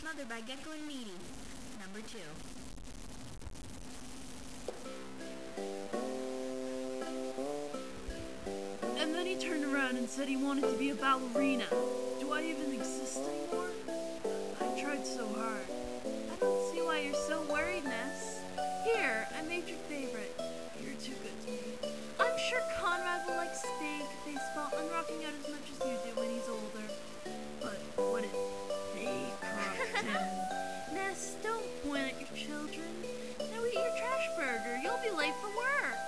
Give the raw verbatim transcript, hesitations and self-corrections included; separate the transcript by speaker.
Speaker 1: Mother by Gecko and Meaty, number two.
Speaker 2: And then he turned around and said he wanted to be a ballerina. Do I even exist anymore? I tried so hard. I don't see why you're so worried, Ness. Here, I made your favorite. You're too good to me. I'm sure Conrad will like steak, baseball, and rocking out as much as you do when he's older. But what if they crocked him? Ness, don't point at your children. Now eat your trash burger. You'll be late for work.